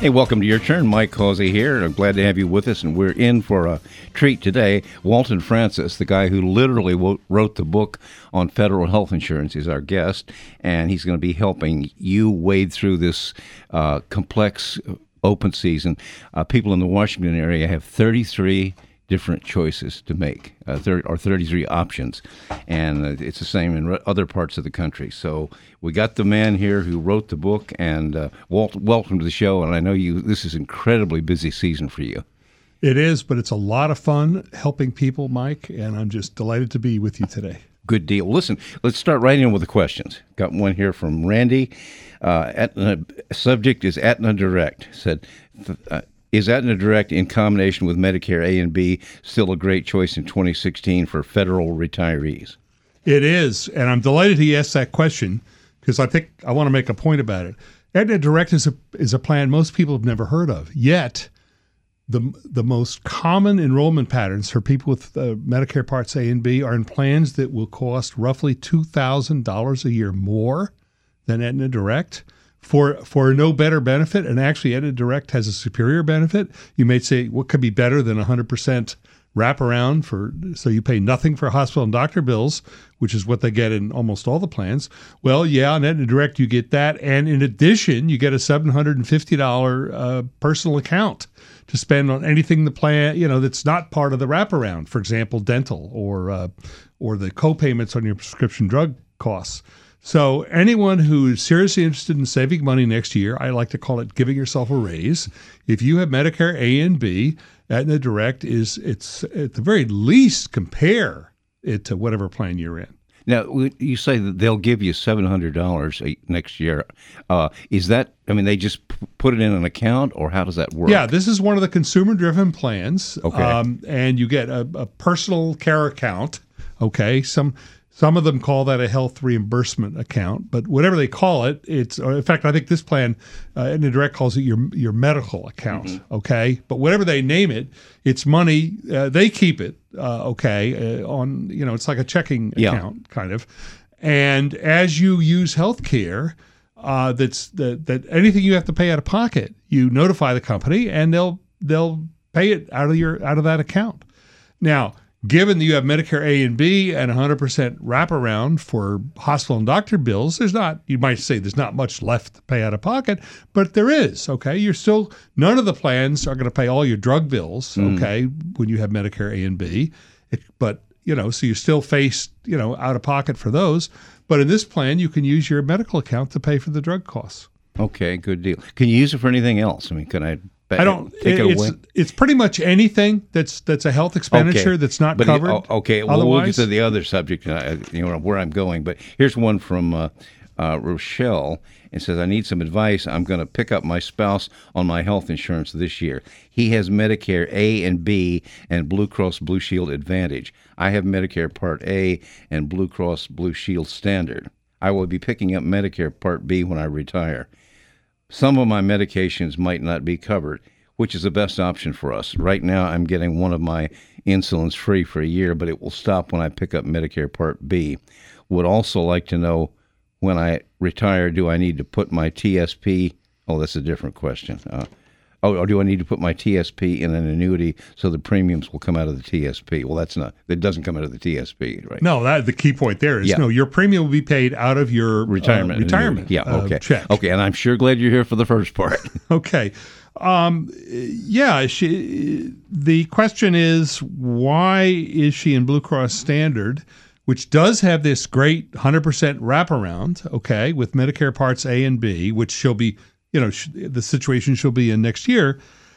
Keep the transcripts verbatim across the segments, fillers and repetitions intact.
Hey, welcome to Your Turn. Mike Causey here. I'm glad to have you with us, and we're in for a treat today. Walton Francis, the guy who literally wrote the book on federal health insurance, is our guest, and he's going to be helping you wade through this uh, complex open season. Uh, people in the Washington area have thirty-three different choices to make, uh, thir- or thirty-three options, and uh, it's the same in re- other parts of the country. So we got the man here who wrote the book, and uh, Walt, welcome to the show. And I know you. This is an incredibly busy season for you. It is, but it's a lot of fun helping people, Mike, and I'm just delighted to be with you today. Good deal. Listen, let's start right in with the questions. Got one here from Randy. Uh, Aetna, subject is Aetna Direct. Said, uh, is Aetna Direct in combination with Medicare A and B still a great choice in twenty sixteen for federal retirees? It is, and I'm delighted he asked that question because I think I want to make a point about it. Aetna Direct is a is a plan most people have never heard of. Yet, the the most common enrollment patterns for people with uh, Medicare Parts A and B are in plans that will cost roughly two thousand dollars a year more than Aetna Direct. For for no better benefit, and actually Aetna Direct has a superior benefit. You may say, what could be better than one hundred percent wraparound for, so you pay nothing for hospital and doctor bills, which is what they get in almost all the plans. Well, yeah, on Aetna Direct you get that, and in addition, you get a seven hundred fifty dollars uh, personal account to spend on anything the plan, you know, that's not part of the wraparound. For example, dental or uh, or the co-payments on your prescription drug costs. So anyone who is seriously interested in saving money next year, I like to call it giving yourself a raise. If you have Medicare A and B, Aetna Direct is, it's at the very least, compare it to whatever plan you're in. Now, you say that they'll give you seven hundred dollars next year. Uh, is that, I mean, they just put it in an account, or how does that work? Yeah, this is one of the consumer-driven plans. Okay. Um, and you get a, a personal care account, okay? Some... Some of them call that a health reimbursement account, but whatever they call it, it's, or in fact, I think this plan, uh, Aetna Direct calls it your your medical account, mm-hmm. okay? But whatever they name it, it's money, uh, they keep it, uh, okay, uh, on, you know, it's like a checking yeah. account, kind of. And as you use health care, uh, that's, that, that anything you have to pay out of pocket, you notify the company, and they'll they'll pay it out of your out of that account. Now, given that you have Medicare A and B and one hundred percent wraparound for hospital and doctor bills, there's not, you might say there's not much left to pay out of pocket, but there is, okay? You're still, none of the plans are going to pay all your drug bills, okay, mm. when you have Medicare A and B. It, but, you know, so you still face, you know, out of pocket for those. But in this plan, you can use your medical account to pay for the drug costs. Okay, good deal. Can you use it for anything else? I mean, can I... I don't. Take it it's, away. It's pretty much anything that's that's a health expenditure okay. that's not but covered. He, oh, okay, well, otherwise. We'll get to the other subject. Uh, you know where I'm going, but here's one from uh, uh, Rochelle. It says, "I need some advice. I'm going to pick up my spouse on my health insurance this year. He has Medicare A and B and Blue Cross Blue Shield Advantage. I have Medicare Part A and Blue Cross Blue Shield Standard. I will be picking up Medicare Part B when I retire. Some of my medications might not be covered. Which is the best option for us? Right now, I'm getting one of my insulins free for a year, but it will stop when I pick up Medicare Part B. Would also like to know, when I retire, do I need to put my T S P? Oh, that's a different question. Uh, oh, or do I need to put my T S P in an annuity so the premiums will come out of the T S P? Well, that's not. That doesn't come out of the T S P, right? No, that the key point there is yeah. no. Your premium will be paid out of your retirement. Uh, retirement. Yeah. Okay. Uh, check. Okay, and I'm sure glad you're here for the first part. Okay. Um, yeah, she, the question is, why is she in Blue Cross Standard, which does have this great one hundred percent wraparound, okay, with Medicare Parts A and B, which she'll be, you know, sh- the situation she'll be in next year.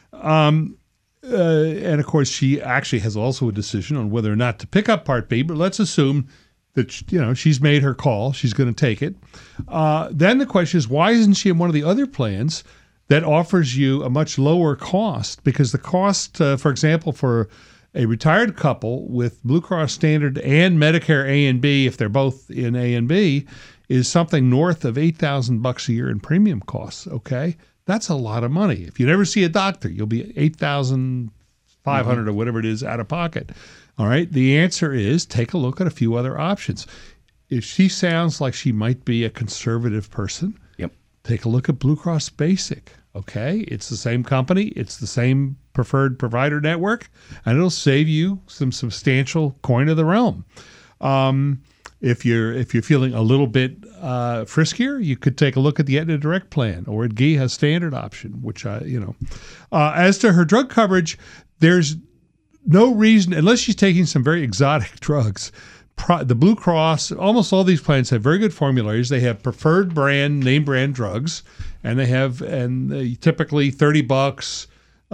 Um, uh, and of course, she actually has also a decision on whether or not to pick up Part B, but let's assume that, you know, she's made her call. She's going to take it. Uh, then the question is, why isn't she in one of the other plans that offers you a much lower cost? Because the cost, uh, for example, for a retired couple with Blue Cross Standard and Medicare A and B, if they're both in A and B, is something north of eight thousand bucks a year in premium costs, okay? That's a lot of money. If you never see a doctor, you'll be eight thousand five hundred mm-hmm. or whatever it is out of pocket. All right? The answer is take a look at a few other options. If she sounds like she might be a conservative person, yep. take a look at Blue Cross Basic. Okay, it's the same company, it's the same preferred provider network, and it'll save you some substantial coin of the realm. Um, if you're if you're feeling a little bit uh, friskier, you could take a look at the Aetna Direct plan or at G I H A standard option, which I you know. Uh, as to her drug coverage, there's no reason, unless she's taking some very exotic drugs. Pro, the Blue Cross, almost all these plans have very good formularies. They have preferred brand, name brand drugs, and they have, and they typically thirty bucks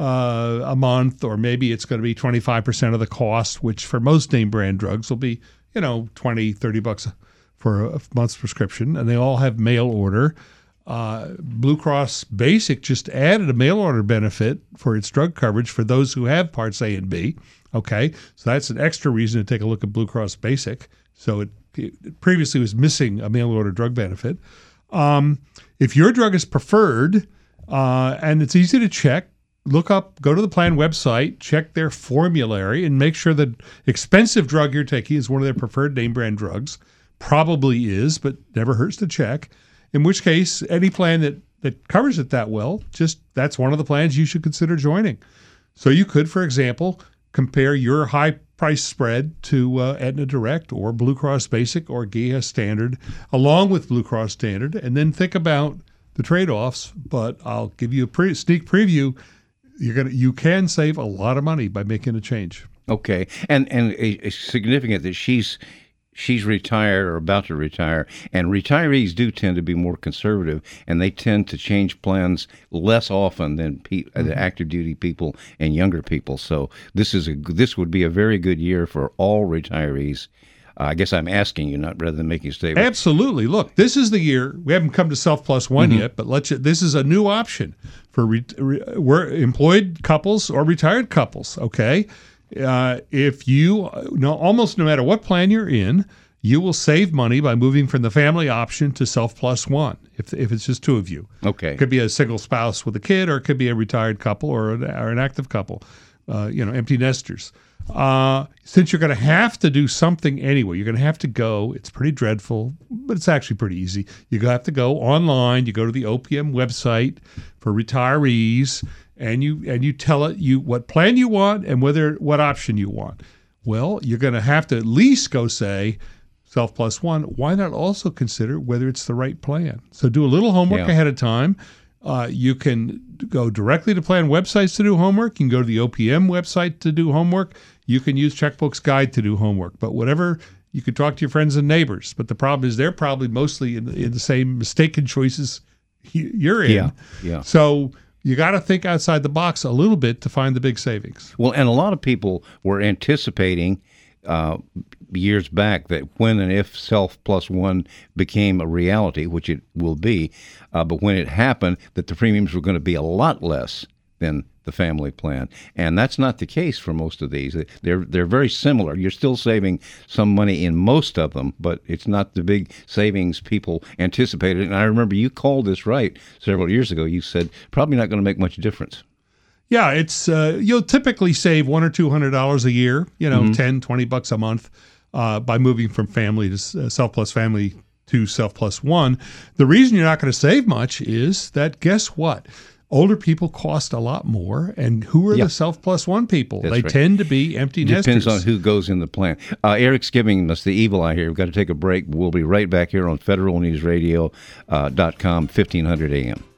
uh, a month, or maybe it's going to be twenty-five percent of the cost, which for most name brand drugs will be, you know, twenty, thirty bucks for a month's prescription, and they all have mail order. Uh, Blue Cross Basic just added a mail order benefit for its drug coverage for those who have Parts A and B. Okay, so that's an extra reason to take a look at Blue Cross Basic. So it, it previously was missing a mail order drug benefit. Um, if your drug is preferred, uh, and it's easy to check, look up, go to the plan website, check their formulary, and make sure that expensive drug you're taking is one of their preferred name brand drugs. Probably is, but never hurts to check. In which case, any plan that, that covers it that well, just that's one of the plans you should consider joining. So you could, for example, compare your high price spread to uh, Aetna Direct or Blue Cross Basic or G I H A Standard, along with Blue Cross Standard, and then think about the trade-offs. But I'll give you a pre- sneak preview. You're gonna you can save a lot of money by making a change. Okay, and and it's significant that she's she's retired or about to retire, and retirees do tend to be more conservative, and they tend to change plans less often than pe- mm-hmm. the active duty people and younger people. So this is a this would be a very good year for all retirees. Uh, I guess I'm asking you, not rather than making a statement. Absolutely. Look, this is the year. We haven't come to Self Plus One mm-hmm. yet, but let's. This is a new option for re, re, we're employed couples or retired couples. Okay. Uh, if you no, almost no matter what plan you're in, you will save money by moving from the family option to Self Plus One. If if it's just two of you, okay, it could be a single spouse with a kid, or it could be a retired couple, or an, or an active couple. Uh, you know, empty nesters. Uh, since you're going to have to do something anyway, you're going to have to go. It's pretty dreadful, but it's actually pretty easy. You have to go online. You go to the O P M website for retirees. And you and you tell it you what plan you want and whether what option you want. Well, you're going to have to at least go say Self Plus One. Why not also consider whether it's the right plan? So do a little homework yeah. ahead of time. Uh, you can go directly to plan websites to do homework. You can go to the O P M website to do homework. You can use Checkbook's Guide to do homework. But whatever, you can talk to your friends and neighbors. But the problem is they're probably mostly in, in the same mistaken choices you're in. Yeah, yeah. So you got to think outside the box a little bit to find the big savings. Well, and a lot of people were anticipating uh, years back that when and if Self Plus One became a reality, which it will be, uh, but when it happened, that the premiums were going to be a lot less than the family plan. And that's not the case for most of these. They're they're very similar. You're still saving some money in most of them, but it's not the big savings people anticipated. And I remember you called this right several years ago. You said probably not going to make much difference. Yeah, it's uh, you'll typically save one or two hundred dollars a year, you know, mm-hmm. ten, twenty bucks a month uh, by moving from family to uh, Self Plus Family to Self Plus One. The reason you're not going to save much is that, guess what? Older people cost a lot more, and who are yep. the Self Plus One people? That's they right. tend to be empty Depends nesters. Depends on who goes in the plan. Uh, Eric's giving us the evil eye here. We've got to take a break. We'll be right back here on Federal News Radio uh, dot com, fifteen hundred A M.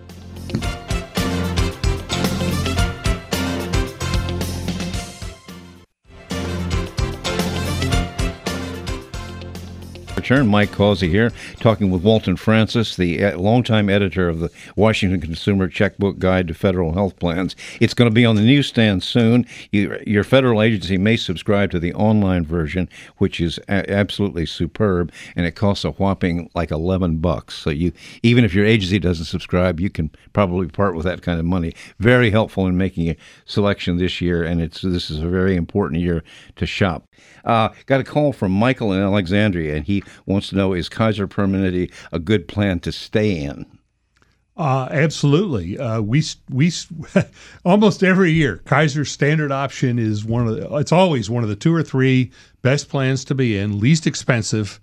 Return. Mike Causey here, talking with Walton Francis, the longtime editor of the Washington Consumer Checkbook Guide to Federal Health Plans. It's going to be on the newsstand soon. You, your federal agency may subscribe to the online version, which is a- absolutely superb, and it costs a whopping like eleven bucks. So you, even if your agency doesn't subscribe, you can probably part with that kind of money. Very helpful in making a selection this year, and it's this is a very important year to shop. Uh, got a call from Michael in Alexandria, and he wants to know, is Kaiser Permanente a good plan to stay in? Uh, absolutely. Uh, we we almost every year, Kaiser Standard Option is one of the, it's always one of the two or three best plans to be in, least expensive,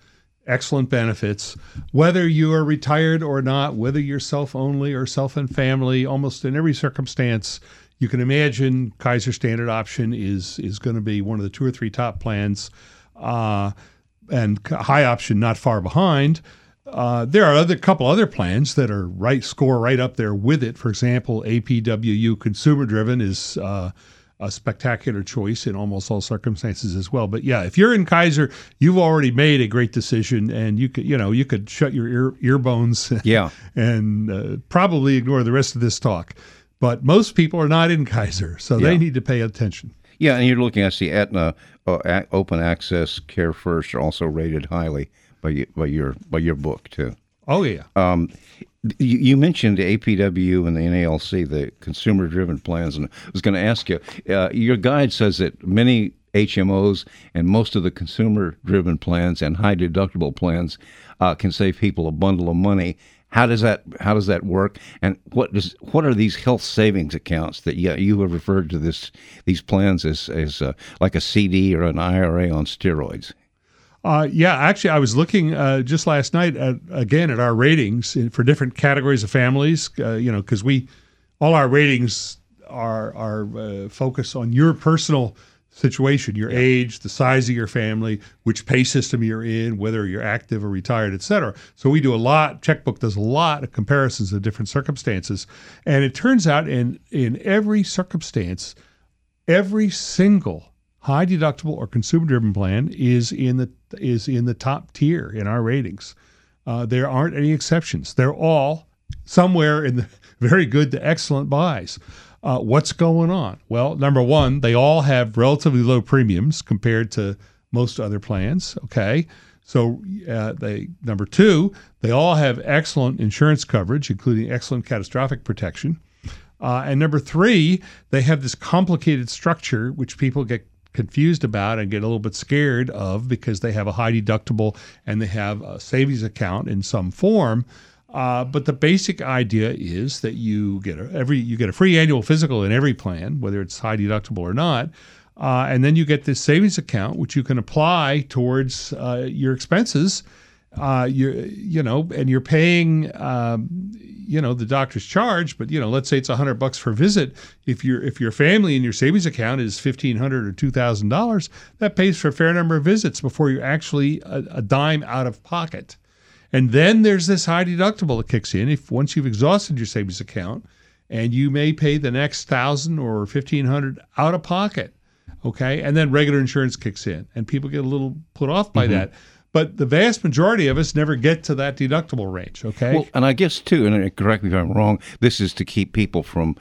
excellent benefits. Whether you are retired or not, whether you're self-only or self and family, almost in every circumstance you can imagine, Kaiser Standard Option is is going to be one of the two or three top plans, uh, and High Option not far behind. Uh, there are other couple other plans that are right score right up there with it. For example, A P W U Consumer Driven is uh, a spectacular choice in almost all circumstances as well. But yeah, if you're in Kaiser, you've already made a great decision, and you could you know you could shut your ear ear bones, yeah, and uh, probably ignore the rest of this talk. But most people are not in Kaiser, so yeah. they need to pay attention. Yeah, and you're looking at the Aetna uh, Open Access Care First, are also rated highly by you, by your by your book too. Oh yeah. Um, you, you mentioned the A P W U and the N A L C, the consumer-driven plans, and I was going to ask you. Uh, your guide says that many H M Os and most of the consumer-driven plans and high-deductible plans uh, can save people a bundle of money. How does that How does that work? And what does what are these health savings accounts that you, you have referred to this these plans as as uh, like a C D or an I R A on steroids? Uh, yeah, actually, I was looking uh, just last night at, again at our ratings for different categories of families. Uh, you know, because we all our ratings are are uh, focused on your personal situation, your yeah. age, the size of your family, which pay system you're in, whether you're active or retired, et cetera. So we do a lot. Checkbook does a lot of comparisons of different circumstances, and it turns out in in every circumstance, every single high deductible or consumer driven plan is in the is in the top tier in our ratings. Uh, there aren't any exceptions. They're all somewhere in the very good to excellent buys. Uh, what's going on? Well, number one, they all have relatively low premiums compared to most other plans. Okay, so uh, they number two, they all have excellent insurance coverage, including excellent catastrophic protection. Uh, and number three, they have this complicated structure which people get confused about and get a little bit scared of because they have a high deductible and they have a savings account in some form. Uh, but the basic idea is that you get a, every you get a free annual physical in every plan, whether it's high deductible or not, uh, and then you get this savings account which you can apply towards uh, your expenses. Uh, you you know, and you're paying um, you know the doctor's charge, but you know, let's say it's a hundred bucks for a visit. If your if your family in your savings account is fifteen hundred or two thousand dollars, that pays for a fair number of visits before you're actually a, a dime out of pocket. And then there's this high deductible that kicks in if once you've exhausted your savings account, and you may pay the next thousand or fifteen hundred out of pocket. Okay, and then regular insurance kicks in, and people get a little put off by mm-hmm. that. But the vast majority of us never get to that deductible range. Okay, well, and I guess too, and correct me if I'm wrong, this is to keep people from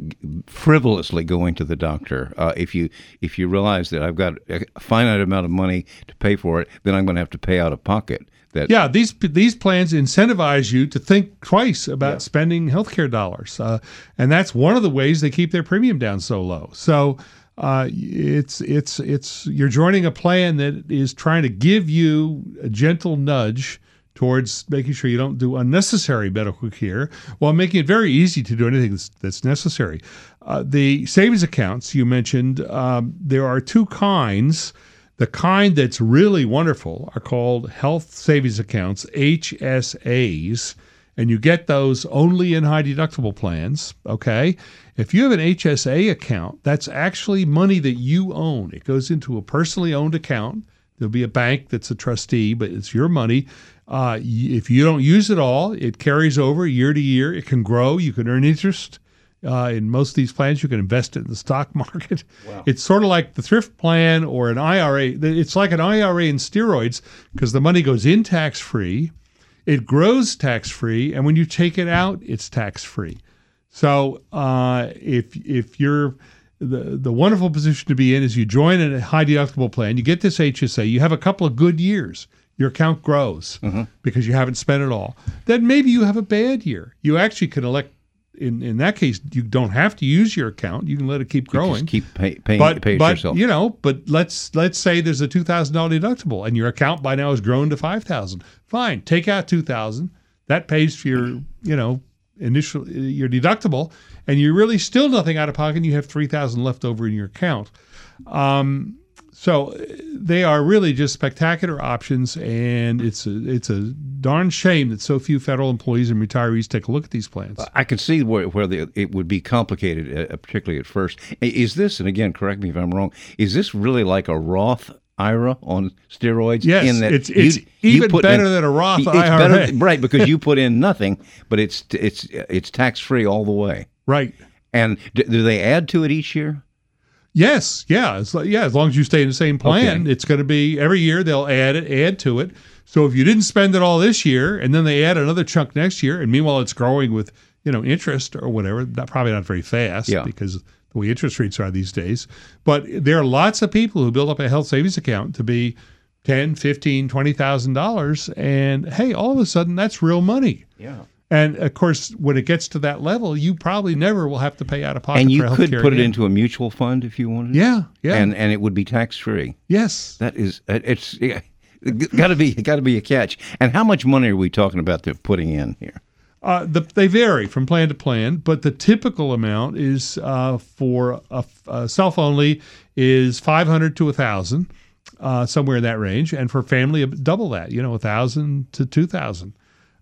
frivolously going to the doctor. Uh, if you if you realize that I've got a finite amount of money to pay for it, then I'm going to have to pay out of pocket. That, yeah, these these plans incentivize you to think twice about yeah. spending healthcare dollars, uh, and that's one of the ways they keep their premium down so low. So uh, it's it's it's you're joining a plan that is trying to give you a gentle nudge towards making sure you don't do unnecessary medical care while making it very easy to do anything that's, that's necessary. Uh, the savings accounts you mentioned, um, there are two kinds. The kind that's really wonderful are called health savings accounts, H S As, and you get those only in high deductible plans, okay? If you have an H S A account, that's actually money that you own. It goes into a personally owned account. There'll be a bank that's a trustee, but it's your money. Uh, if you don't use it all, it carries over year to year. It can grow. You can earn interest. Uh, in most of these plans, you can invest it in the stock market. Wow. It's sort of like the thrift plan or an I R A. It's like an I R A in steroids because the money goes in tax-free, it grows tax-free, and when you take it out, it's tax-free. So uh, if if you're the the wonderful position to be in is you join a high deductible plan, you get this H S A, you have a couple of good years. Your account grows mm-hmm. because you haven't spent it all. Then maybe you have a bad year. You actually can elect. In in that case, you don't have to use your account. You can let it keep growing. You just keep pay, paying but, pay but, yourself. You know, but let's let's say there's a two thousand dollars deductible, and your account by now has grown to five thousand dollars. Fine, take out two thousand dollars. That pays for your you know initial your deductible, and you're really still nothing out of pocket. And you have three thousand dollars left over in your account. Um, So uh, they are really just spectacular options, and it's a, it's a darn shame that so few federal employees and retirees take a look at these plans. I can see where, where the, it would be complicated, uh, particularly at first. Is this, and again, correct me if I'm wrong, is this really like a Roth I R A on steroids? Yes, in that it's it's you, even you put better in, than a Roth it's I R A. Better, right, because you put in nothing, but it's it's it's tax free all the way. Right. And do, do they add to it each year? Yes, yeah, it's like, yeah. As long as you stay in the same plan, Okay. it's going to be every year they'll add it, add to it. So if you didn't spend it all this year, and then they add another chunk next year, and meanwhile it's growing with you know interest or whatever, not, probably not very fast Yeah. because the way interest rates are these days. But there are lots of people who build up a health savings account to be ten, fifteen, twenty thousand dollars, and hey, all of a sudden that's real money. Yeah. And of course, when it gets to that level, you probably never will have to pay out of pocket. And you for could healthcare put it again. into a mutual fund if you wanted. Yeah, yeah, And and it would be tax free. yes. That is, it's yeah, got to be got to be a catch. And how much money are we talking about they're putting in here? Uh, the, they vary from plan to plan, but the typical amount is uh, for a, a self-only is five hundred to one thousand, uh, somewhere in that range, and for family, double that, you know, one thousand to two thousand.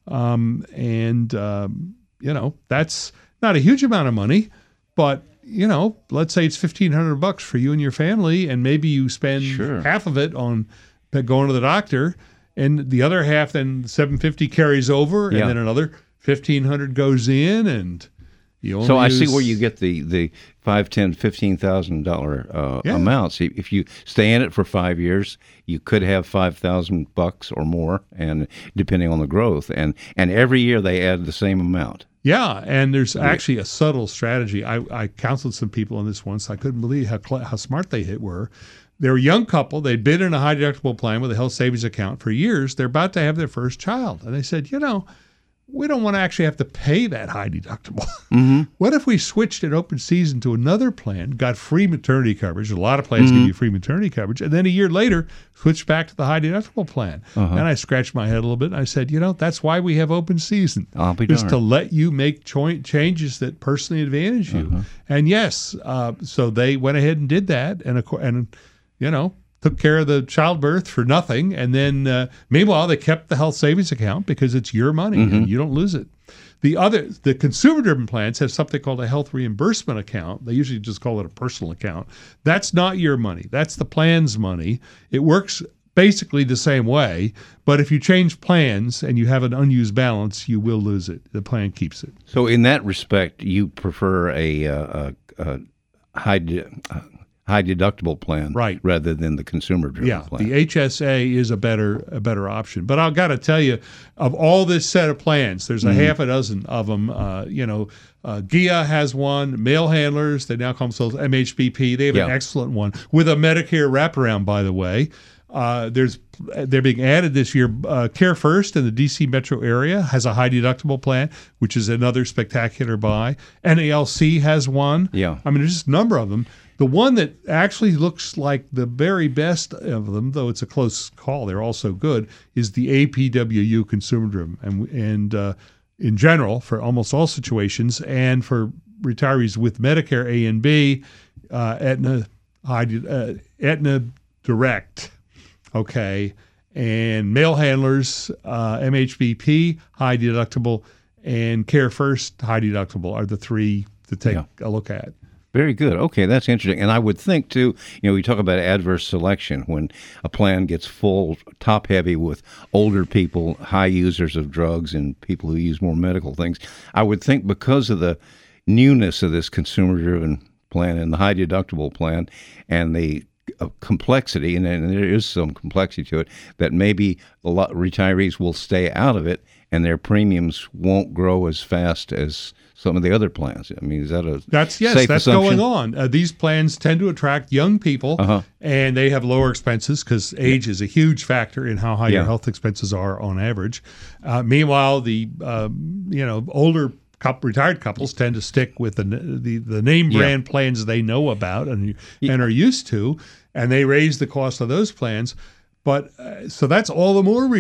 Um, and, um, you know, that's not a huge amount of money, but, you know, let's say it's fifteen hundred bucks for you and your family, and maybe you spend Sure. half of it on going to the doctor, and the other half then seven fifty carries over, Yeah. and then another fifteen hundred goes in, and you only So I use, see where you get the the five, ten, fifteen thousand dollar uh, Yeah. amounts. If you stay in it for five years, you could have five thousand bucks or more, and depending on the growth, and and every year they add the same amount. Yeah, and there's actually a subtle strategy. I, I counseled some people on this once. I couldn't believe how cl- how smart they hit were. They're a young couple. They'd been in a high deductible plan with a health savings account for years. They're about to have their first child, and they said, you know, we don't want to actually have to pay that high deductible. Mm-hmm. What if we switched an open season to another plan, got free maternity coverage? A lot of plans give you free maternity coverage. And then a year later, switched back to the high deductible plan. Uh-huh. And I scratched my head a little bit. And I said, you know, that's why we have open season. I'll be Is darned. to let you make cho- changes that personally advantage you. Uh-huh. And yes, uh, so they went ahead and did that. And, of course, and you know, took care of the childbirth for nothing. And then, uh, meanwhile, they kept the health savings account because it's your money Mm-hmm. and you don't lose it. The other, the consumer-driven plans have something called a health reimbursement account. They usually just call it a personal account. That's not your money. That's the plan's money. It works basically the same way, but if you change plans and you have an unused balance, you will lose it. The plan keeps it. So in that respect, you prefer a, uh, a, a high de- uh, high deductible plan, Right. rather than the consumer driven Yeah, plan. the H S A is a better a better option. But I've got to tell you, of all this set of plans, there's a Mm-hmm. half a dozen of them. Uh, you know, uh, G I A has one. Mail handlers, they now call themselves M H B P. They have an Yeah. excellent one with a Medicare wraparound, by the way. Uh, there's they're being added this year. Uh, Care First in the D C metro area has a high deductible plan, which is another spectacular buy. N A L C has one. Yeah. I mean, there's just a number of them. The one that actually looks like the very best of them, though it's a close call, they're all so good, is the A P W U consumer driven. And, and uh, in general, for almost all situations, and for retirees with Medicare A and B, uh, Aetna, high, uh, Aetna Direct, okay, and mail handlers, uh, M H B P, high deductible, and Care First, high deductible are the three to take Yeah. a look at. Very good. Okay, that's interesting. And I would think, too, you know, we talk about adverse selection when a plan gets full, top heavy with older people, high users of drugs, and people who use more medical things. I would think because of the newness of this consumer-driven plan and the high deductible plan and the uh, complexity, and, and there is some complexity to it, that maybe a lot retirees will stay out of it and their premiums won't grow as fast as some of the other plans. I mean, is that a That's yes, safe that's assumption? going on. Uh, these plans tend to attract young people, Uh-huh. and they have lower expenses because age is a huge factor in how high Yeah. your health expenses are on average. Uh, meanwhile, the um, you know older couple, retired couples tend to stick with the the, the name Yeah. brand plans they know about and and are used to, and they raise the cost of those plans. But uh, so that's all the more reason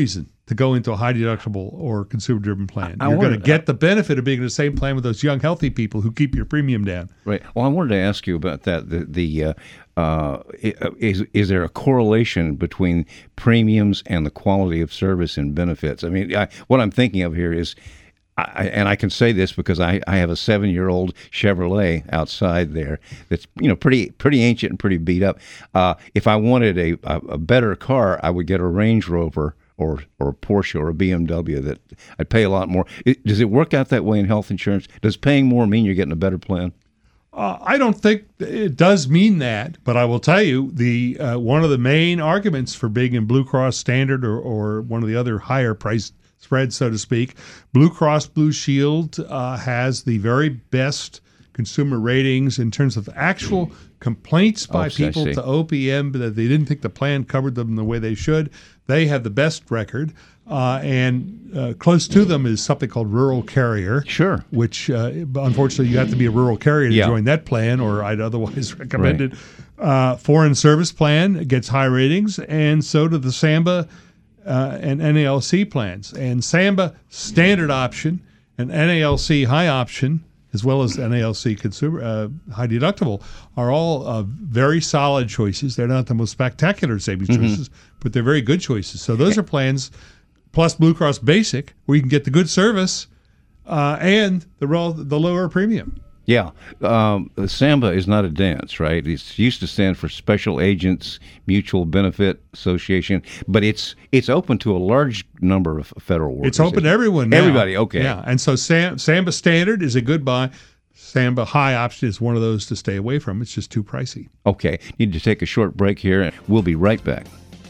to go into a high deductible or consumer driven plan. I You're going to wanted- get the benefit of being in the same plan with those young, healthy people who keep your premium down. Right. Well, I wanted to ask you about that. The, the uh, uh, is is there a correlation between premiums and the quality of service and benefits? I mean, I, what I'm thinking of here is, I, and I can say this because I, I have a seven-year-old Chevrolet outside there that's you know pretty pretty ancient and pretty beat up. Uh, if I wanted a, a a better car, I would get a Range Rover or or a Porsche or a B M W that I'd pay a lot more. It, does it work out that way in health insurance? Does paying more mean you're getting a better plan? Uh, I don't think it does mean that, but I will tell you the uh, one of the main arguments for being in Blue Cross Standard or, or one of the other higher price spreads, so to speak, Blue Cross Blue Shield uh, has the very best consumer ratings in terms of actual complaints by Oh, I people see. to O P M that they didn't think the plan covered them the way they should. They have the best record, uh, and uh, close to them is something called Rural Carrier. Sure. Which, uh, unfortunately, you have to be a rural carrier to Yeah. join that plan, or I'd otherwise recommend it. Uh, Foreign Service Plan gets high ratings, and so do the SAMBA uh, and N A L C plans. And SAMBA Standard Option and N A L C High Option, as well as N A L C Consumer uh, High Deductible, are all uh, very solid choices. They're not the most spectacular savings Mm-hmm. choices, but they're very good choices. So those are plans, plus Blue Cross Basic, where you can get the good service uh, and the rel- the lower premium. Yeah, um, the SAMBA is not a dance, right? It used to stand for Special Agents Mutual Benefit Association, but it's it's open to a large number of federal workers. It's open to everyone now. Everybody, okay. Yeah, and so Sam, SAMBA Standard is a good buy. SAMBA High Option is one of those to stay away from. It's just too pricey. Okay, need to take a short break here, and we'll be right back.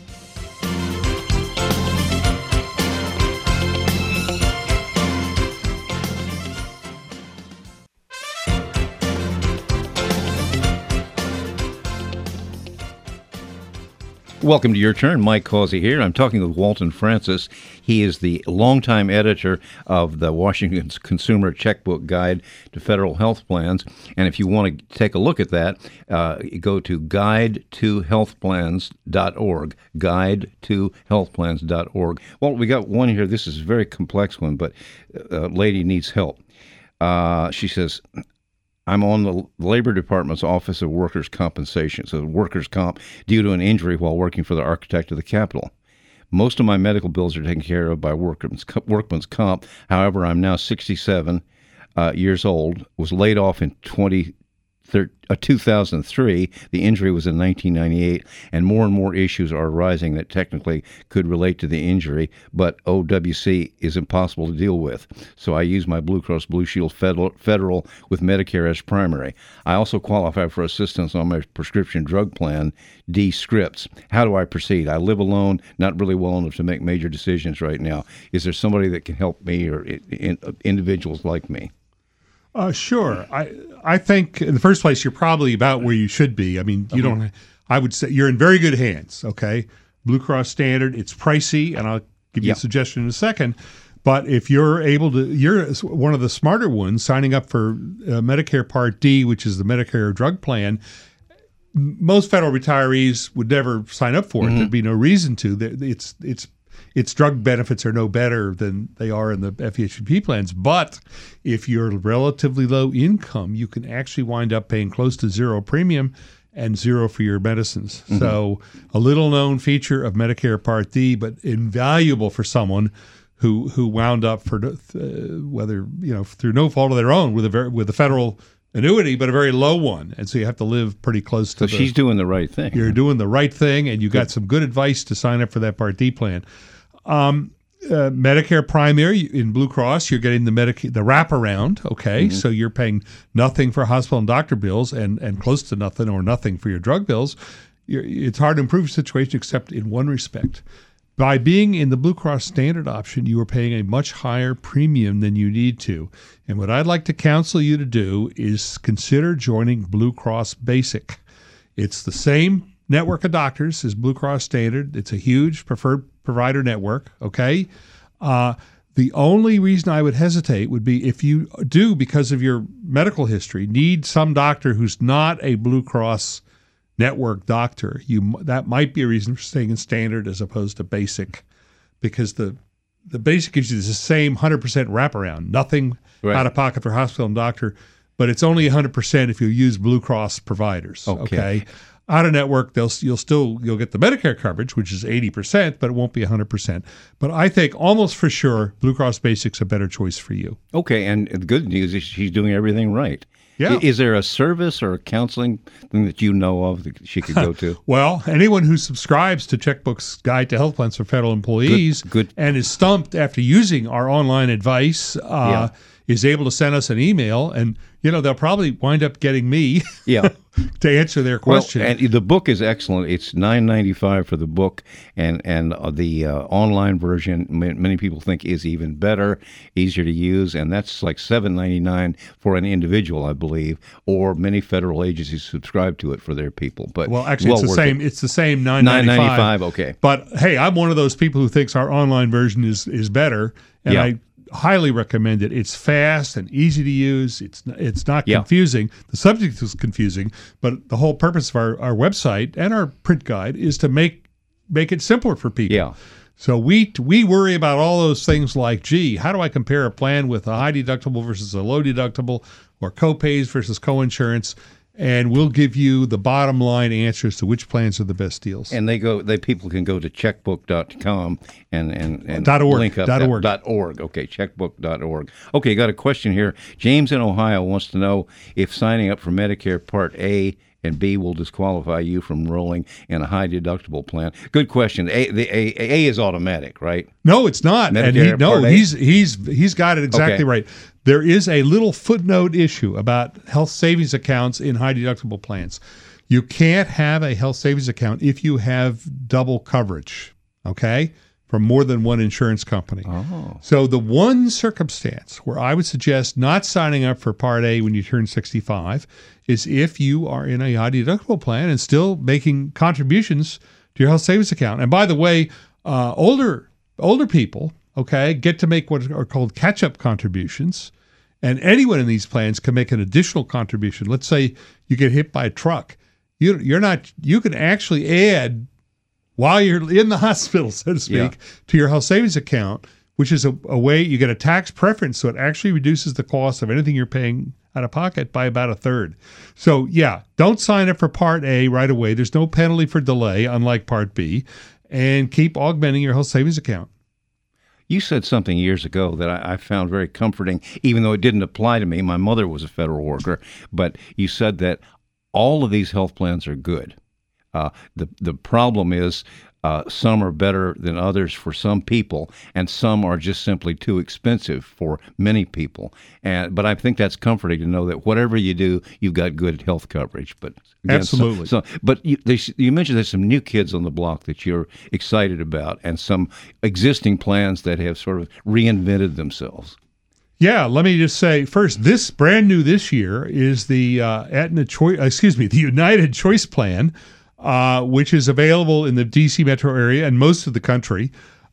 Welcome to Your Turn. Mike Causey here. I'm talking with Walton Francis. He is the longtime editor of the Washington Consumer Checkbook Guide to Federal Health Plans. And if you want to take a look at that, uh, go to guide to health plans dot org. guide to health plans dot org. Well, we got one here. This is a very complex one, but a lady needs help. Uh, she says, I'm on the Labor Department's Office of Workers' Compensation, so workers' comp, due to an injury while working for the architect of the Capitol. Most of my medical bills are taken care of by workman's, workman's comp. However, I'm now sixty-seven uh, years old, was laid off in two thousand three. The injury was in nineteen ninety-eight, and more and more issues are arising that technically could relate to the injury, but O W C is impossible to deal with. So I use my Blue Cross Blue Shield federal, federal with Medicare as primary. I also qualify for assistance on my prescription drug plan, D Scripts. How do I proceed? I live alone, not really well enough to make major decisions right now. Is there somebody that can help me, or in, in, individuals like me? Uh, sure. I I think in the first place you're probably about where you should be. I mean, you Uh-huh. don't. I would say you're in very good hands. Okay, Blue Cross Standard. It's pricey, and I'll give you Yeah. a suggestion in a second. But if you're able to, you're one of the smarter ones signing up for uh, Medicare Part D, which is the Medicare drug plan. Most federal retirees would never sign up for it. Mm-hmm. There'd be no reason to. It's it's its drug benefits are no better than they are in the F E H P plans. But if you're relatively low income, you can actually wind up paying close to zero premium and zero for your medicines. Mm-hmm. So a little known feature of Medicare Part D, but invaluable for someone who who wound up for uh, whether you know through no fault of their own with a very, with a federal annuity, but a very low one, and so you have to live pretty close to. So the, she's doing the right thing. You're doing the right thing, and you got some good advice to sign up for that Part D plan. Um, uh, Medicare Primary in Blue Cross, you're getting the Medicaid, the wraparound. Okay, mm-hmm. So you're paying nothing for hospital and doctor bills, and and close to nothing or nothing for your drug bills. You're, it's hard to improve your situation, except in one respect. By being in the Blue Cross Standard option, you are paying a much higher premium than you need to. And what I'd like to counsel you to do is consider joining Blue Cross Basic. It's the same network of doctors as Blue Cross Standard. It's a huge preferred provider network, okay? Uh, the only reason I would hesitate would be if you do, because of your medical history, need some doctor who's not a Blue Cross network doctor. You that might be a reason for staying in Standard as opposed to Basic, because the the basic gives you the same one hundred percent wraparound, nothing Right. out of pocket for hospital and doctor, but it's only one hundred percent if you use Blue Cross providers. Okay. Okay. Out of network, they'll you'll still you'll get the Medicare coverage, which is eighty percent, but it won't be one hundred percent. But I think almost for sure Blue Cross Basic's a better choice for you. Okay, and the good news is she's doing everything right. Yeah. I- Is there a service or a counseling thing that you know of that she could go to? Well, anyone who subscribes to Checkbook's Guide to Health Plans for Federal Employees Good- good. and is stumped after using our online advice uh, is able to send us an email, and you know they'll probably wind up getting me Yeah. to answer their question. Well, and the book is excellent. It's nine ninety five for the book, and and uh, the uh, online version ma- many people think is even better, easier to use, and that's like seven ninety nine for an individual, I believe, or many federal agencies subscribe to it for their people. But well, actually, it's the worth same. it. It's the same nine nine ninety ninety five. five. Okay. But hey, I'm one of those people who thinks our online version is is better, and Yeah. I highly recommend it. It's fast and easy to use. It's it's not Yeah. confusing. The subject is confusing, but the whole purpose of our, our website and our print guide is to make make it simpler for people. Yeah. So we we worry about all those things like, gee, how do I compare a plan with a high deductible versus a low deductible, or co-pays versus co-insurance? And we'll give you the bottom line answers to which plans are the best deals. And they go. They people can go to checkbook dot com and and and Dot org. link up Dot that- org. dot org. Okay, checkbook dot org. Okay, got a question here. James in Ohio wants to know if signing up for Medicare Part A and B will disqualify you from enrolling in a high deductible plan. Good question. A the A, A is automatic, right? No, it's not. and he, Medicare no, Part A? he's he's he's got it exactly Okay. right. There is a little footnote issue about health savings accounts in high deductible plans. You can't have a health savings account if you have double coverage, okay, from more than one insurance company. Oh. So the one circumstance where I would suggest not signing up for Part A when you turn sixty-five is if you are in a high deductible plan and still making contributions to your health savings account. And by the way, uh, older older people, okay, get to make what are called catch-up contributions. And anyone in these plans can make an additional contribution. Let's say you get hit by a truck. You, you're not. You can actually add while you're in the hospital, so to speak, Yeah. to your health savings account, which is a, a way you get a tax preference, so it actually reduces the cost of anything you're paying out of pocket by about a third. So yeah, don't sign up for Part A right away. There's no penalty for delay, unlike Part B, and keep augmenting your health savings account. You said something years ago that I, I found very comforting, even though it didn't apply to me. My mother was a federal worker, but you said that all of these health plans are good. Uh, the the problem is uh, some are better than others for some people, and some are just simply too expensive for many people. And but I think that's comforting to know that whatever you do, you've got good health coverage. But again, so- Absolutely. So, but you, they, you mentioned there's some new kids on the block that you're excited about, and some existing plans that have sort of reinvented themselves. Yeah, let me just say first, this brand new this year is the uh, Aetna Choice, excuse me, the United Choice Plan, uh, which is available in the D C metro area and most of the country,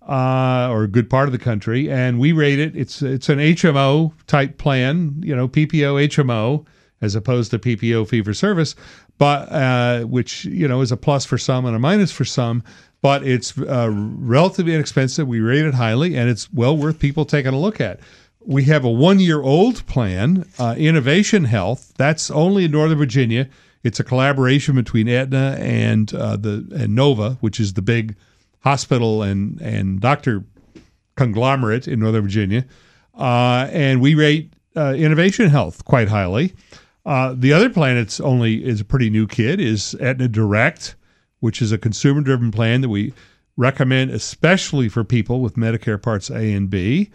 uh, or a good part of the country. And we rate it. It's it's an H M O type plan, you know, P P O H M O as opposed to P P O fee for service, but uh, which you know is a plus for some and a minus for some. But it's uh, relatively inexpensive. We rate it highly, and it's well worth people taking a look at. We have a one-year-old plan, uh, Innovation Health. That's only in Northern Virginia. It's a collaboration between Aetna and uh, the and Nova, which is the big hospital and and doctor conglomerate in Northern Virginia. Uh, and we rate uh, Innovation Health quite highly. Uh, the other plan that's only is a pretty new kid is Aetna Direct, which is a consumer-driven plan that we recommend especially for people with Medicare Parts A and B.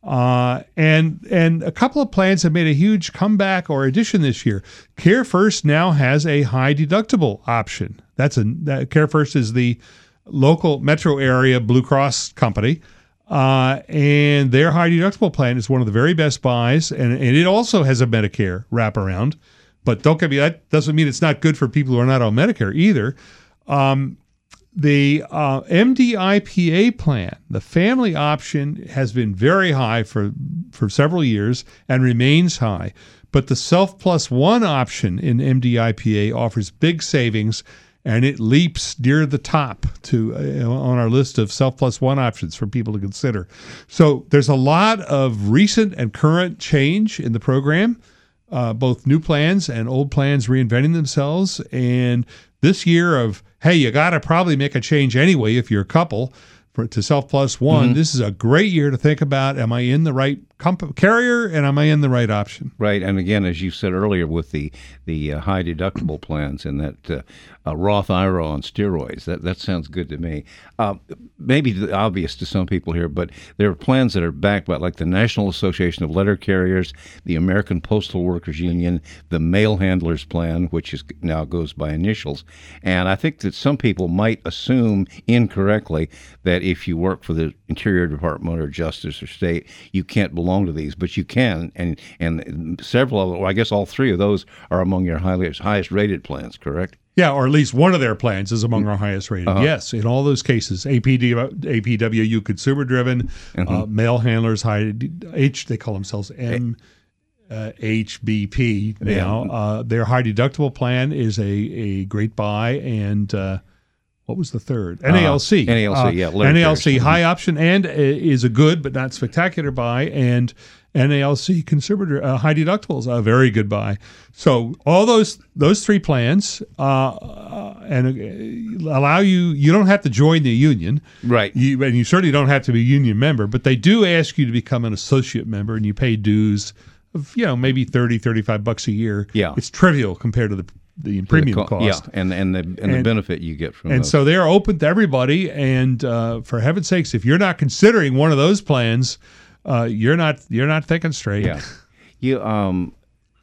Uh, and and a couple of plans have made a huge comeback or addition this year. Care First now has a high deductible option. That's a that, Care First is the local metro area Blue Cross company, uh, and their high deductible plan is one of the very best buys, and, and it also has a Medicare wraparound. But don't get me, that doesn't mean it's not good for people who are not on Medicare either. Um, The uh, M D I P A plan, the family option, has been very high for, for several years and remains high. But the Self Plus One option in M D I P A offers big savings and it leaps near the top to uh, on our list of Self Plus One options for people to consider. So there's a lot of recent and current change in the program, uh, both new plans and old plans reinventing themselves. And this year of, hey, you got to probably make a change anyway if you're a couple for, to Self Plus One. Mm-hmm. This is a great year to think about, am I in the right comp- carrier and am I in the right option? Right. And again, as you said earlier, with the, the uh, high deductible plans and that uh, uh, Roth I R A on steroids, that, that sounds good to me. Uh, maybe obvious to some people here, but there are plans that are backed by, like the National Association of Letter Carriers, the American Postal Workers Union, the Mail Handlers Plan, which is now goes by initials. And I think that some people might assume incorrectly that if you work for the Interior Department or Justice or State, you can't belong to these, but you can. And and several of them, well, I guess all three of those are among your highest, highest rated plans, correct? Yeah, or at least one of their plans is among our highest rated. Uh-huh. Yes, in all those cases, A P D, A P W U consumer driven, mm-hmm. uh, mail handlers, high H, they call themselves M. Uh, H B P now. Yeah. Uh, their high deductible plan is a, a great buy, and uh, what was the third? N A L C. Uh, N A L C, uh, yeah. N A L C high option and uh, is a good but not spectacular buy, and N A L C consumer uh, high deductibles a very good buy. So all those those three plans uh, uh, and uh, allow you. You don't have to join the union, right? You, and you certainly don't have to be a union member, but they do ask you to become an associate member, and you pay dues of, you know, maybe thirty, thirty-five bucks a year. Yeah. It's trivial compared to the the premium the co- cost. Yeah, and and the and, and the benefit you get from and those. So they're open to everybody. And uh, for heaven's sakes, if you're not considering one of those plans, uh, you're not you're not thinking straight. Yeah. You um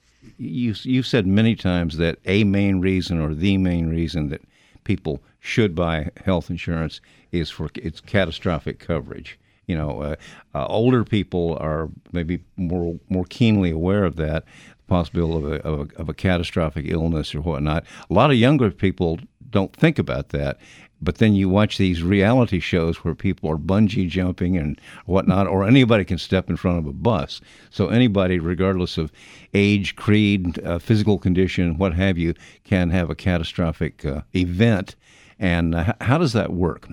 you you've said many times that a main reason or the main reason that people should buy health insurance is for its catastrophic coverage. You know, uh, uh, older people are maybe more more keenly aware of that, the possibility of a, of a of a catastrophic illness or whatnot. A lot of younger people don't think about that. But then you watch these reality shows where people are bungee jumping and whatnot, or anybody can step in front of a bus. So anybody, regardless of age, creed, uh, physical condition, what have you, can have a catastrophic uh, event. And uh, how does that work?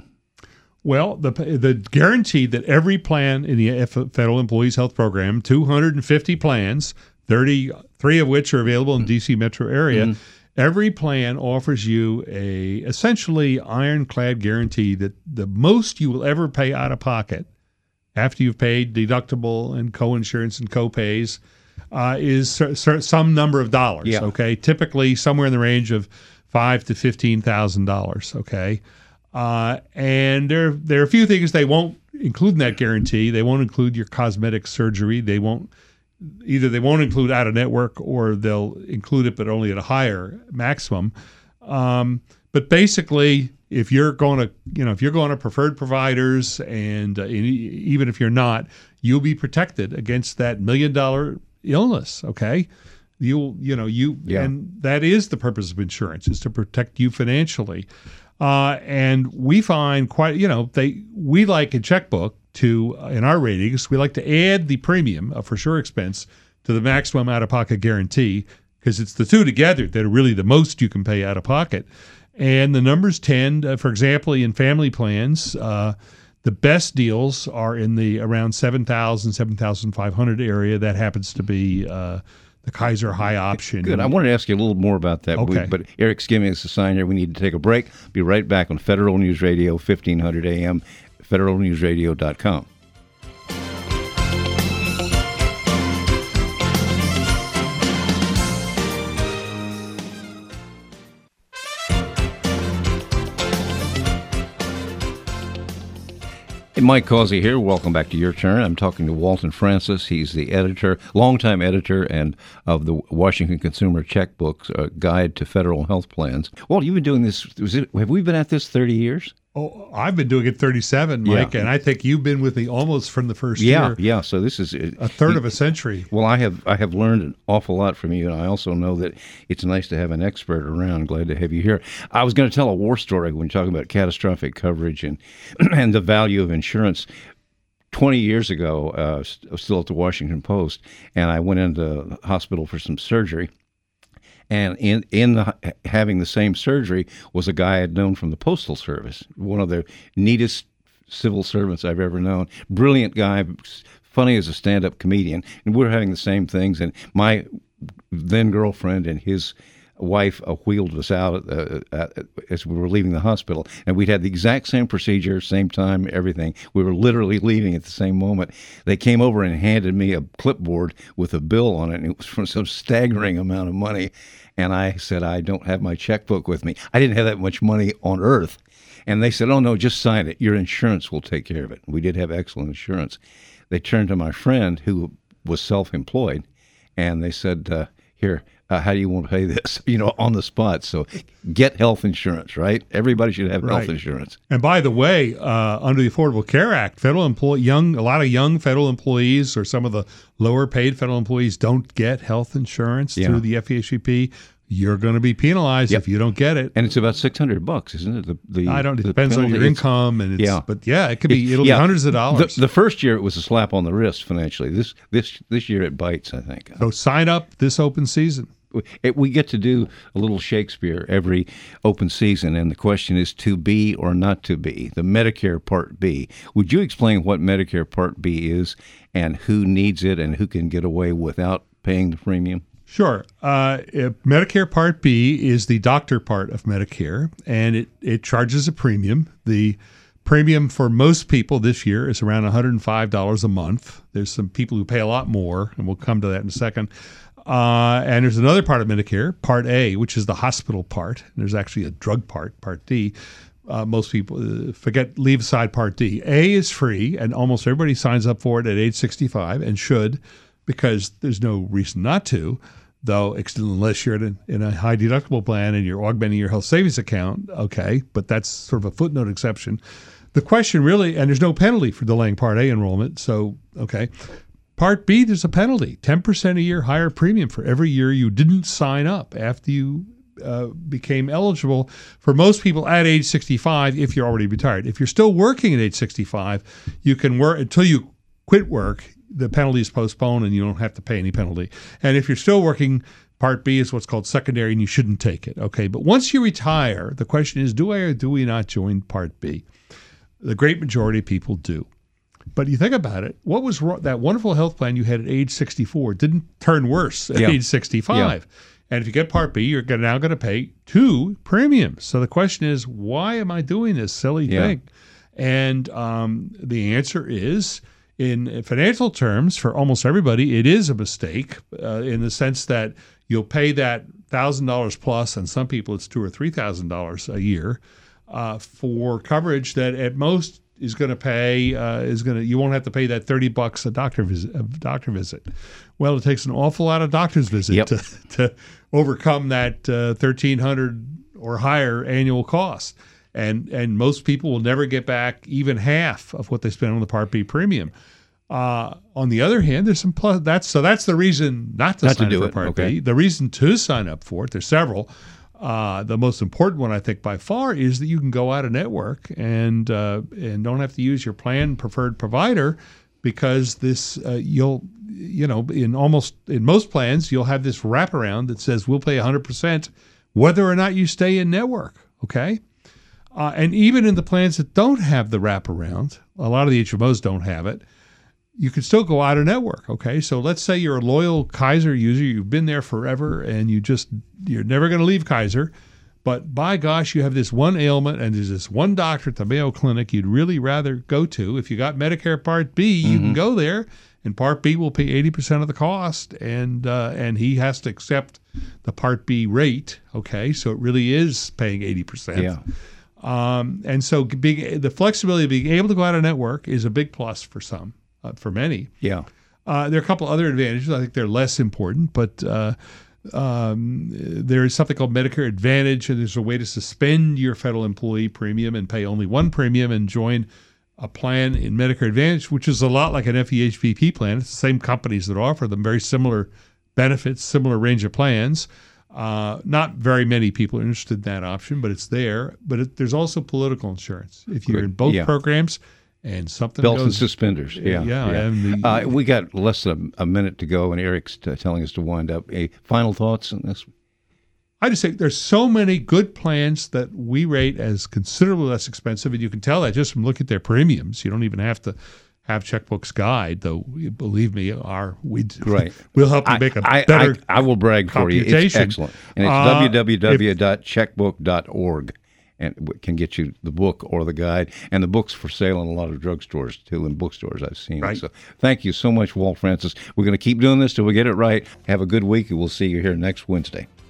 Well, the the guarantee that every plan in the Federal Employees Health Program, two hundred fifty plans, thirty-three of which are available in D C metro area, mm-hmm. every plan offers you a essentially ironclad guarantee that the most you will ever pay out of pocket after you've paid deductible and co-insurance and co-pays uh, is some number of dollars. Yeah. Okay, typically somewhere in the range of five to fifteen thousand dollars. Okay. Uh, and there, there are a few things they won't include in that guarantee. They won't include your cosmetic surgery. They won't either. They won't include out of network, or they'll include it, but only at a higher maximum. Um, but basically, if you're going to, you know, if you're going to preferred providers, and uh, even if you're not, you'll be protected against that million dollar illness. Okay. You'll, you know, you, yeah. and that is the purpose of insurance, is to protect you financially. Uh, and we find quite, you know, they we like a checkbook to, uh, in our ratings, we like to add the premium, a for sure expense, to the maximum out-of-pocket guarantee, because it's the two together that are really the most you can pay out of pocket. And the numbers tend, uh, for example, in family plans, uh, the best deals are in the around seven thousand, seven thousand five hundred area. That happens to be uh, the Kaiser High option. Good. I wanted to ask you a little more about that. Okay. But Eric's giving us a sign here. We need to take a break. Be right back on Federal News Radio, fifteen hundred A M, federal news radio dot com. Hey, Mike Causey here. Welcome back to Your Turn. I'm talking to Walton Francis. He's the editor, longtime editor, and of the Washington Consumer Checkbooks, uh, Guide to Federal Health Plans. Walt, you've been doing this. Was it, have we been at this thirty years? Oh, I've been doing it thirty-seven, Mike, Yeah. and I think you've been with me almost from the first Yeah, year. yeah. So this is A third of a century. Well, I have I have learned an awful lot from you, and I also know that it's nice to have an expert around. Glad to have you here. I was going to tell a war story when talking about catastrophic coverage and and the value of insurance. twenty years ago, uh, I was still at the Washington Post, and I went into the hospital for some surgery. And in in the, having the same surgery was a guy I'd known from the Postal Service, one of the neatest civil servants I've ever known. Brilliant guy, funny as a stand-up comedian. And we were having the same things. And my then girlfriend and his wife uh, wheeled us out uh, uh, as we were leaving the hospital, and we'd had the exact same procedure, same time, everything. We were literally leaving at the same moment. They came over and handed me a clipboard with a bill on it, and it was for some staggering amount of money. And I said, I don't have my checkbook with me. I didn't have that much money on earth. And they said, oh, no, just sign it. Your insurance will take care of it. We did have excellent insurance. They turned to my friend who was self-employed, and they said, uh, here, Uh, how do you want to pay this? You know, on the spot. So get health insurance, right? Everybody should have right. health insurance. And by the way, uh, under the Affordable Care Act, federal employee, young, a lot of young federal employees or some of the lower paid federal employees don't get health insurance Yeah. through the F E H B P. You're going to be penalized Yep. if you don't get it. And it's about six hundred bucks, isn't it? The, the I don't. It the depends on penalty, your it's- income, and it's, yeah. but yeah, it could be. It'll yeah. be hundreds of dollars. The, the first year it was a slap on the wrist financially. This this this year it bites, I think. so sign up this open season. It, we get to do a little Shakespeare every open season, and the question is to be or not to be, the Medicare Part B. Would you explain what Medicare Part B is and who needs it and who can get away without paying the premium? Sure. Uh, if Medicare Part B is the doctor part of Medicare, and it, it charges a premium. The premium for most people this year is around one hundred five dollars a month. There's some people who pay a lot more, and we'll come to that in a second. Uh, and there's another part of Medicare, Part A, which is the hospital part. There's actually a drug part, Part D. Uh, most people uh, forget, leave aside Part D. A is free, and almost everybody signs up for it at age sixty-five and should, because there's no reason not to, though, unless you're in a, in a high deductible plan and you're augmenting your health savings account, okay, but that's sort of a footnote exception. The question really, and there's no penalty for delaying Part A enrollment, so, okay. Part B, there's a penalty, ten percent a year higher premium for every year you didn't sign up after you uh, became eligible. For most people at age sixty-five, if you're already retired. If you're still working at age sixty-five, you can work until you quit work. The penalty is postponed and you don't have to pay any penalty. And if you're still working, Part B is what's called secondary, and you shouldn't take it. Okay, but once you retire, the question is, do I or do we not join Part B? The great majority of people do. But you think about it, what was wrong, that wonderful health plan you had at age sixty-four didn't turn worse at Yeah. age sixty-five. Yeah. And if you get Part B, you're gonna, now going to pay two premiums. So the question is, why am I doing this silly Yeah. thing? And um, the answer is, in financial terms, for almost everybody, it is a mistake uh, in the sense that you'll pay that one thousand dollars plus, and some people it's two thousand dollars or three thousand dollars a year uh, for coverage that at most is going to pay uh, is going to you won't have to pay that thirty bucks a doctor visit a doctor visit. Well, it takes an awful lot of doctor's visit Yep. to, to overcome that uh, thirteen hundred or higher annual cost, and and most people will never get back even half of what they spent on the Part B premium. Uh, on the other hand, there's some plus. That's so that's the reason not to Not sign to up do for it, Part okay. B. The reason to sign up for it, there's several. Uh, the most important one, I think, by far, is that you can go out of network and uh, and don't have to use your plan preferred provider, because this uh, you'll you know in almost in most plans you'll have this wraparound that says we'll pay one hundred percent whether or not you stay in network. Okay, uh, and even in the plans that don't have the wraparound, a lot of the H M Os don't have it. You can still go out of network, okay? So let's say you're a loyal Kaiser user, you've been there forever, and you just, you're never going to leave Kaiser, but by gosh, you have this one ailment, and there's this one doctor at the Mayo Clinic you'd really rather go to. If you got Medicare Part B, you Mm-hmm. can go there, and Part B will pay eighty percent of the cost, and uh, and he has to accept the Part B rate, okay? So it really is paying eighty percent. Yeah. Um, and so being, the flexibility of being able to go out of network is a big plus for some. Uh, for many. Yeah. Uh, there are a couple other advantages. I think they're less important, but uh, um, there is something called Medicare Advantage, and there's a way to suspend your federal employee premium and pay only one premium and join a plan in Medicare Advantage, which is a lot like an F E H B P plan. It's the same companies that offer them, very similar benefits, similar range of plans. Uh, not very many people are interested in that option, but it's there. But it, there's also political insurance. If you're Good. in both Yeah. programs, and something Belts goes, and suspenders. Yeah. yeah, and the- uh, we got less than a minute to go, and Eric's t- telling us to wind up. A final thoughts on this? I just think there's so many good plans that we rate as considerably less expensive, and you can tell that just from looking at their premiums. You don't even have to have Checkbook's guide, though. Believe me, our we right. we'll help you make a I, better. I, I will brag for you. It's excellent, and it's uh, w w w dot checkbook dot org. And it can get you the book or the guide, and the book's for sale in a lot of drugstores too, and bookstores I've seen. Right. So thank you so much, Walt Francis. We're going to keep doing this till we get it right. Have a good week, and we'll see you here next Wednesday.